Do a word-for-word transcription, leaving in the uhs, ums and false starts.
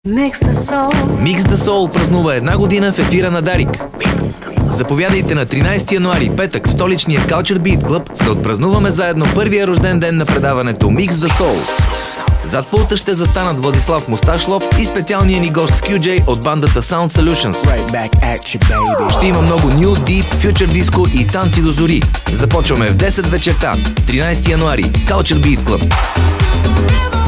Mix the Soul. Mix the Soul празнува една година в ефира на Дарик. Заповядайте на тринайсети януари, петък, в столичния Culture Beat Club да отпразнуваме заедно първия рожден ден на предаването Mix the Soul. Зад пулта ще застанат Владислав Мусташлов и специалния ни гост Кю Джей от бандата Sound Solutions. Ще има много New Deep, Future Disco и танци до зори. Започваме в десет вечерта, тринайсети януари, Culture Beat Club.